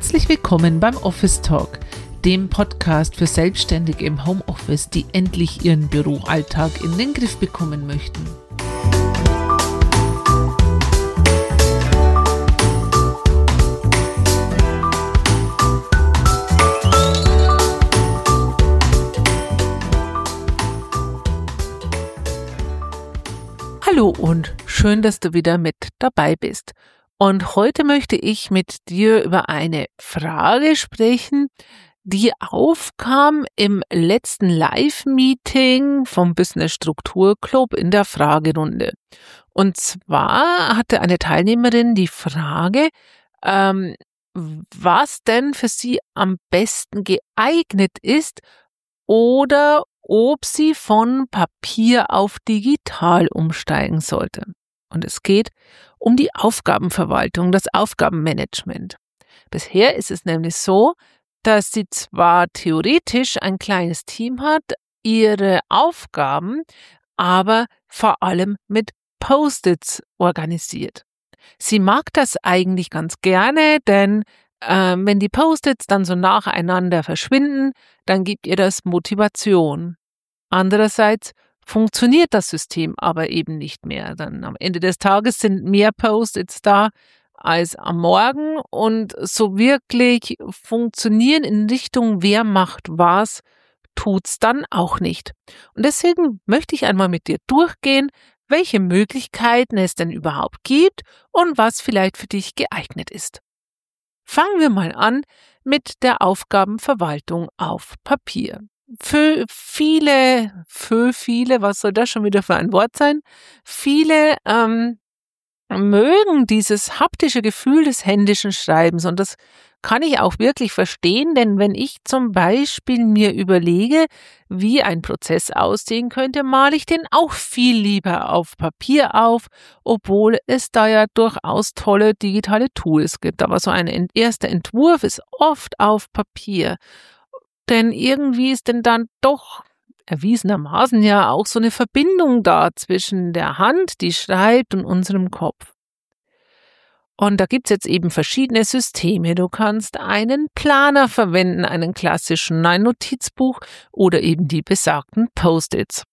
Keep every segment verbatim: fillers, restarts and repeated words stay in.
Herzlich willkommen beim Office Talk, dem Podcast für Selbstständige im Homeoffice, die endlich ihren Büroalltag in den Griff bekommen möchten. Hallo und schön, dass du wieder mit dabei bist. Und heute möchte ich mit dir über eine Frage sprechen, die aufkam im letzten Live-Meeting vom Business Struktur Club in der Fragerunde. Und zwar hatte eine Teilnehmerin die Frage, ähm, was denn für sie am besten geeignet ist oder ob sie von Papier auf digital umsteigen sollte. Und es geht um die Aufgabenverwaltung, das Aufgabenmanagement. Bisher ist es nämlich so, dass sie zwar theoretisch ein kleines Team hat, ihre Aufgaben aber vor allem mit Post-its organisiert. Sie mag das eigentlich ganz gerne, denn äh, wenn die Post-its dann so nacheinander verschwinden, dann gibt ihr das Motivation. Andererseits funktioniert das System aber eben nicht mehr. Dann am Ende des Tages sind mehr Post-its da als am Morgen und so wirklich funktionieren in Richtung wer macht was, tut's dann auch nicht. Und deswegen möchte ich einmal mit dir durchgehen, welche Möglichkeiten es denn überhaupt gibt und was vielleicht für dich geeignet ist. Fangen wir mal an mit der Aufgabenverwaltung auf Papier. Für viele, für viele, was soll das schon wieder für ein Wort sein? Viele ähm, mögen dieses haptische Gefühl des händischen Schreibens und das kann ich auch wirklich verstehen, denn wenn ich zum Beispiel mir überlege, wie ein Prozess aussehen könnte, male ich den auch viel lieber auf Papier auf, obwohl es da ja durchaus tolle digitale Tools gibt. Aber so ein erster Entwurf ist oft auf Papier. Denn irgendwie ist denn dann doch erwiesenermaßen ja auch so eine Verbindung da zwischen der Hand, die schreibt, und unserem Kopf. Und da gibt's jetzt eben verschiedene Systeme. Du kannst einen Planer verwenden, einen klassischen, ein Notizbuch oder eben die besagten Post-its.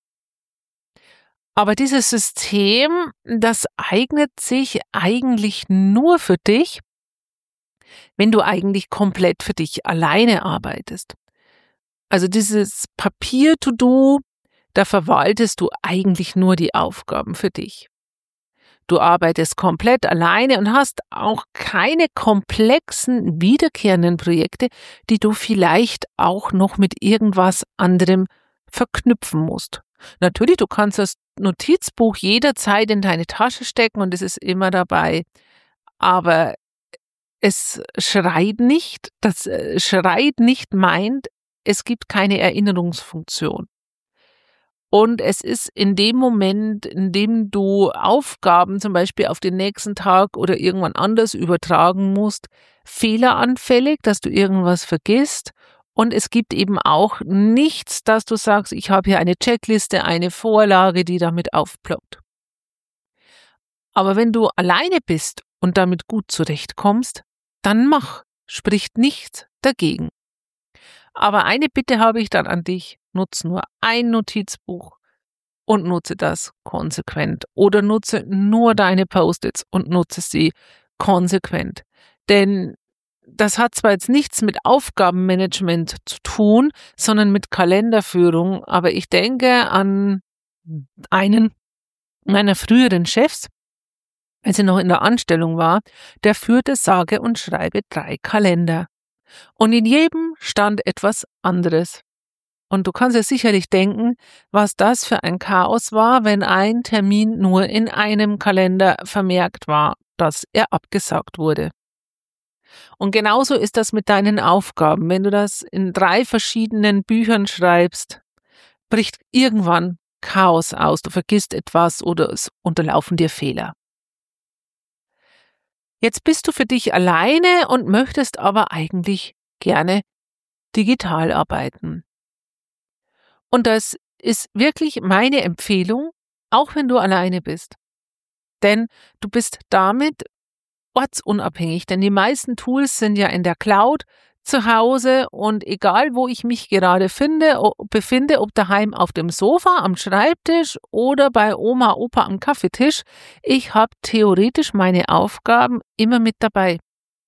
Aber dieses System, das eignet sich eigentlich nur für dich, wenn du eigentlich komplett für dich alleine arbeitest. Also dieses Papier-To-Do, da verwaltest du eigentlich nur die Aufgaben für dich. Du arbeitest komplett alleine und hast auch keine komplexen, wiederkehrenden Projekte, die du vielleicht auch noch mit irgendwas anderem verknüpfen musst. Natürlich, du kannst das Notizbuch jederzeit in deine Tasche stecken und es ist immer dabei, aber es schreit nicht, das schreit nicht meint, es gibt keine Erinnerungsfunktion. Und es ist in dem Moment, in dem du Aufgaben zum Beispiel auf den nächsten Tag oder irgendwann anders übertragen musst, fehleranfällig, dass du irgendwas vergisst. Und es gibt eben auch nichts, dass du sagst, ich habe hier eine Checkliste, eine Vorlage, die damit aufploppt. Aber wenn du alleine bist und damit gut zurechtkommst, dann mach, spricht nichts dagegen. Aber eine Bitte habe ich dann an dich, nutze nur ein Notizbuch und nutze das konsequent oder nutze nur deine Post-its und nutze sie konsequent. Denn das hat zwar jetzt nichts mit Aufgabenmanagement zu tun, sondern mit Kalenderführung, aber ich denke an einen meiner früheren Chefs, als er noch in der Anstellung war, der führte sage und schreibe drei Kalender. Und in jedem stand etwas anderes. Und du kannst dir sicherlich denken, was das für ein Chaos war, wenn ein Termin nur in einem Kalender vermerkt war, dass er abgesagt wurde. Und genauso ist das mit deinen Aufgaben. Wenn du das in drei verschiedenen Büchern schreibst, bricht irgendwann Chaos aus. Du vergisst etwas oder es unterlaufen dir Fehler. Jetzt bist du für dich alleine und möchtest aber eigentlich gerne digital arbeiten. Und das ist wirklich meine Empfehlung, auch wenn du alleine bist. Denn du bist damit ortsunabhängig, denn die meisten Tools sind ja in der Cloud zu Hause und egal, wo ich mich gerade finde, befinde, ob daheim auf dem Sofa, am Schreibtisch oder bei Oma, Opa am Kaffeetisch, ich habe theoretisch meine Aufgaben immer mit dabei.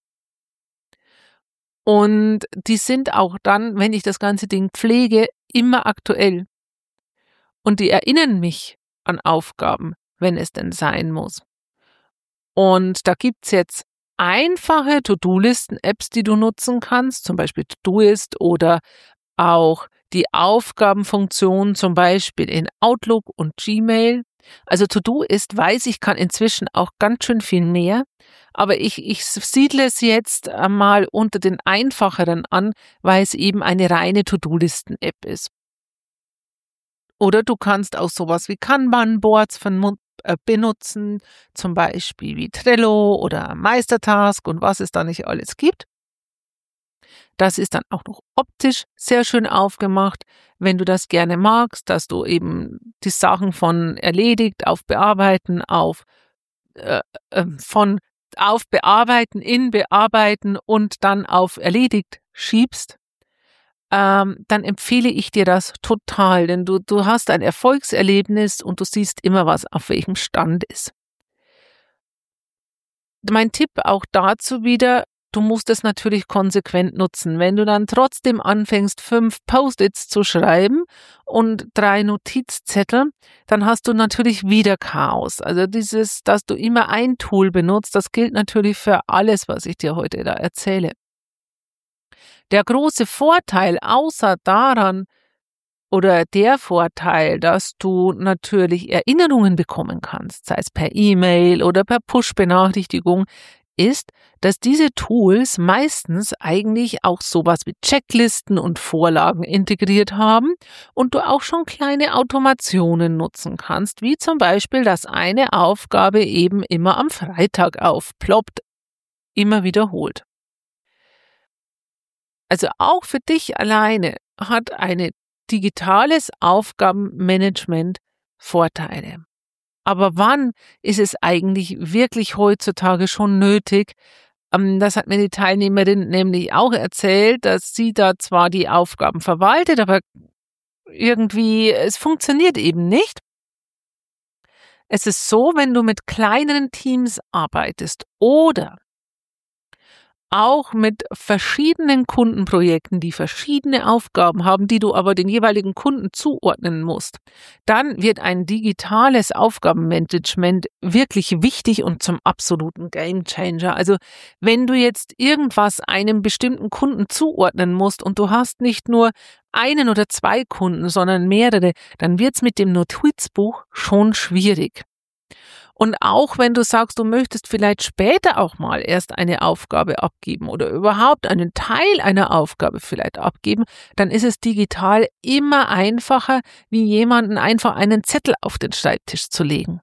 Und die sind auch dann, wenn ich das ganze Ding pflege, immer aktuell. Und die erinnern mich an Aufgaben, wenn es denn sein muss. Und da gibt's jetzt einfache To-Do-Listen-Apps, die du nutzen kannst, zum Beispiel Todoist oder auch die Aufgabenfunktion, zum Beispiel in Outlook und Gmail. Also Todoist weiß ich, kann inzwischen auch ganz schön viel mehr, aber ich, ich siedle es jetzt einmal unter den einfacheren an, weil es eben eine reine To-Do-Listen-App ist. Oder du kannst auch sowas wie Kanban-Boards benutzen, zum Beispiel wie Trello oder Meistertask und was es da nicht alles gibt. Das ist dann auch noch optisch sehr schön aufgemacht, wenn du das gerne magst, dass du eben die Sachen von erledigt auf bearbeiten, auf äh, äh, von auf bearbeiten, in bearbeiten und dann auf erledigt schiebst. Ähm, dann empfehle ich dir das total, denn du, du hast ein Erfolgserlebnis und du siehst immer, was auf welchem Stand ist. Mein Tipp auch dazu wieder, du musst es natürlich konsequent nutzen. Wenn du dann trotzdem anfängst, fünf Post-its zu schreiben und drei Notizzettel, dann hast du natürlich wieder Chaos. Also dieses, dass du immer ein Tool benutzt, das gilt natürlich für alles, was ich dir heute da erzähle. Der große Vorteil außer daran oder der Vorteil, dass du natürlich Erinnerungen bekommen kannst, sei es per E-Mail oder per Push-Benachrichtigung, ist, dass diese Tools meistens eigentlich auch sowas wie Checklisten und Vorlagen integriert haben und du auch schon kleine Automationen nutzen kannst, wie zum Beispiel, dass eine Aufgabe eben immer am Freitag aufploppt, immer wiederholt. Also auch für dich alleine hat ein digitales Aufgabenmanagement Vorteile. Aber wann ist es eigentlich wirklich heutzutage schon nötig? Das hat mir die Teilnehmerin nämlich auch erzählt, dass sie da zwar die Aufgaben verwaltet, aber irgendwie, es funktioniert eben nicht. Es ist so, wenn du mit kleineren Teams arbeitest oder auch mit verschiedenen Kundenprojekten, die verschiedene Aufgaben haben, die du aber den jeweiligen Kunden zuordnen musst, dann wird ein digitales Aufgabenmanagement wirklich wichtig und zum absoluten Gamechanger. Also wenn du jetzt irgendwas einem bestimmten Kunden zuordnen musst und du hast nicht nur einen oder zwei Kunden, sondern mehrere, dann wird es mit dem Notizbuch schon schwierig. Und auch wenn du sagst, du möchtest vielleicht später auch mal erst eine Aufgabe abgeben oder überhaupt einen Teil einer Aufgabe vielleicht abgeben, dann ist es digital immer einfacher, wie jemanden einfach einen Zettel auf den Schreibtisch zu legen.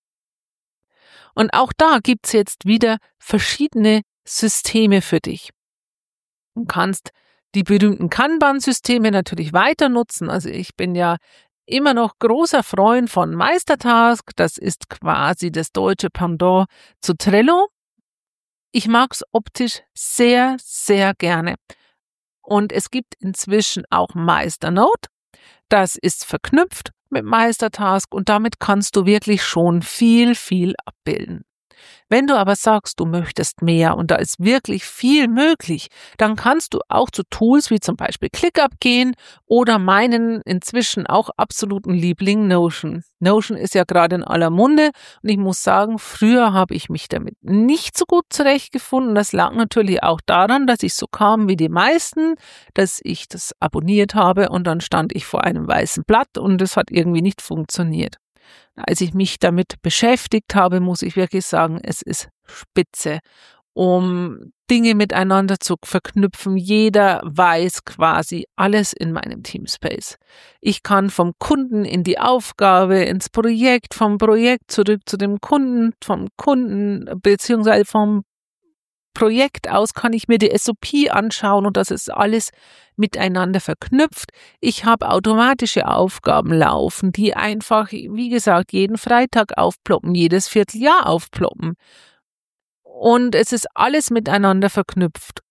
Und auch da gibt's jetzt wieder verschiedene Systeme für dich. Du kannst die berühmten Kanban-Systeme natürlich weiter nutzen. Also ich bin ja immer noch großer Freund von Meistertask, das ist quasi das deutsche Pendant zu Trello. Ich mag es optisch sehr, sehr gerne. Und es gibt inzwischen auch Meisternote, das ist verknüpft mit Meistertask und damit kannst du wirklich schon viel, viel abbilden. Wenn du aber sagst, du möchtest mehr und da ist wirklich viel möglich, dann kannst du auch zu Tools wie zum Beispiel ClickUp gehen oder meinen inzwischen auch absoluten Liebling Notion. Notion ist ja gerade in aller Munde und ich muss sagen, früher habe ich mich damit nicht so gut zurechtgefunden. Das lag natürlich auch daran, dass ich so kam wie die meisten, dass ich das abonniert habe und dann stand ich vor einem weißen Blatt und es hat irgendwie nicht funktioniert. Als ich mich damit beschäftigt habe, muss ich wirklich sagen, es ist spitze, um Dinge miteinander zu verknüpfen. Jeder weiß quasi alles in meinem Teamspace. Ich kann vom Kunden in die Aufgabe, ins Projekt, vom Projekt zurück zu dem Kunden, vom Kunden beziehungsweise vom Projekt aus kann ich mir die S O P anschauen und das ist alles miteinander verknüpft. Ich habe automatische Aufgaben laufen, die einfach, wie gesagt, jeden Freitag aufploppen, jedes Vierteljahr aufploppen. und es ist alles miteinander verknüpft.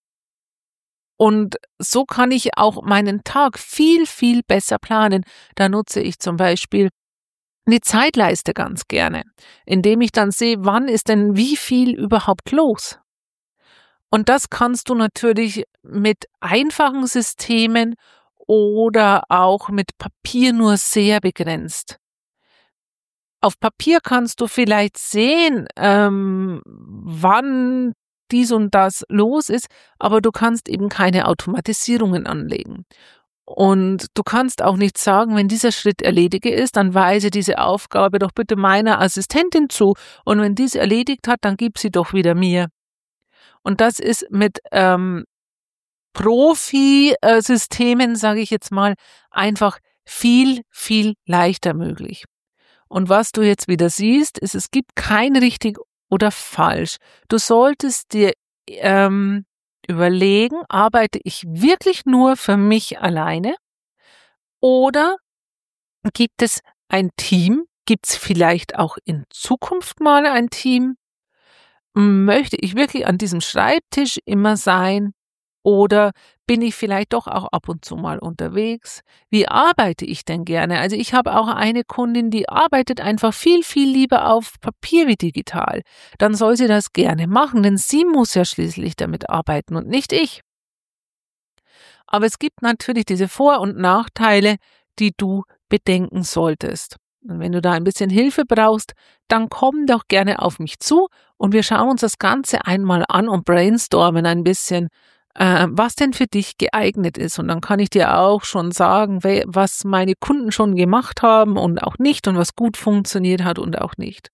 Und so kann ich auch meinen Tag viel, viel besser planen. Da nutze ich zum Beispiel die Zeitleiste ganz gerne, indem ich dann sehe, wann ist denn wie viel überhaupt los. Und das kannst du natürlich mit einfachen Systemen oder auch mit Papier nur sehr begrenzt. Auf Papier kannst du vielleicht sehen, ähm, wann dies und das los ist, aber du kannst eben keine Automatisierungen anlegen. Und du kannst auch nicht sagen, wenn dieser Schritt erledigt ist, dann weise diese Aufgabe doch bitte meiner Assistentin zu und wenn diese erledigt hat, dann gib sie doch wieder mir. Und das ist mit ähm, Profi-Systemen, sage ich jetzt mal, einfach viel, viel leichter möglich. Und was du jetzt wieder siehst, ist, es gibt kein richtig oder falsch. Du solltest dir ähm, überlegen, arbeite ich wirklich nur für mich alleine oder gibt es ein Team? Gibt es vielleicht auch in Zukunft mal ein Team? Möchte ich wirklich an diesem Schreibtisch immer sein oder bin ich vielleicht doch auch ab und zu mal unterwegs? Wie arbeite ich denn gerne? Also ich habe auch eine Kundin, die arbeitet einfach viel, viel lieber auf Papier wie digital. Dann soll sie das gerne machen, denn sie muss ja schließlich damit arbeiten und nicht ich. Aber es gibt natürlich diese Vor- und Nachteile, die du bedenken solltest. Und wenn du da ein bisschen Hilfe brauchst, dann komm doch gerne auf mich zu und wir schauen uns das Ganze einmal an und brainstormen ein bisschen, äh, was denn für dich geeignet ist. Und dann kann ich dir auch schon sagen, was meine Kunden schon gemacht haben und auch nicht und was gut funktioniert hat und auch nicht.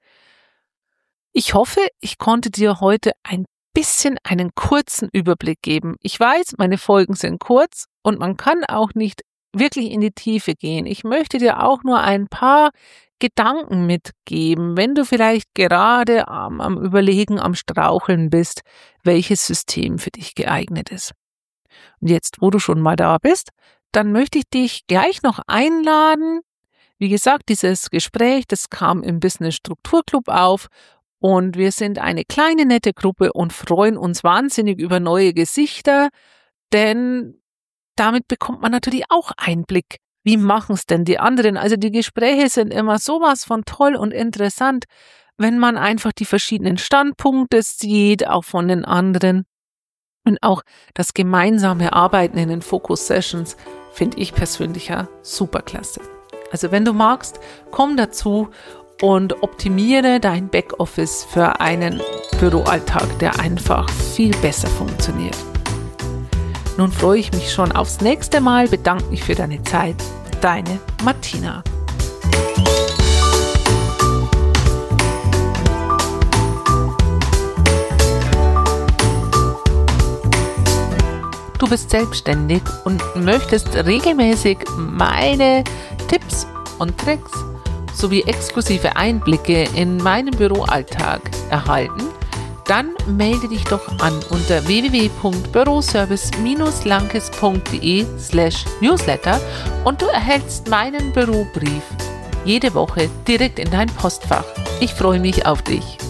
Ich hoffe, ich konnte dir heute ein bisschen einen kurzen Überblick geben. Ich weiß, meine Folgen sind kurz und man kann auch nicht wirklich in die Tiefe gehen. Ich möchte dir auch nur ein paar Gedanken mitgeben, wenn du vielleicht gerade am, am Überlegen, am Straucheln bist, welches System für dich geeignet ist. Und jetzt, wo du schon mal da bist, dann möchte ich dich gleich noch einladen. Wie gesagt, dieses Gespräch, das kam im Business Strukturclub auf und wir sind eine kleine, nette Gruppe und freuen uns wahnsinnig über neue Gesichter, denn damit bekommt man natürlich auch Einblick. Wie machen es denn die anderen? Also die Gespräche sind immer sowas von toll und interessant, wenn man einfach die verschiedenen Standpunkte sieht, auch von den anderen. Und auch das gemeinsame Arbeiten in den Focus-Sessions finde ich persönlich ja superklasse. Also wenn du magst, komm dazu und optimiere dein Backoffice für einen Büroalltag, der einfach viel besser funktioniert. Nun freue ich mich schon aufs nächste Mal, bedanke mich für deine Zeit. Deine Martina. Du bist selbstständig und möchtest regelmäßig meine Tipps und Tricks sowie exklusive Einblicke in meinen Büroalltag erhalten? Dann melde dich doch an unter w w w punkt büroservice dash lankes punkt de slash newsletter und du erhältst meinen Bürobrief jede Woche direkt in dein Postfach. Ich freue mich auf dich.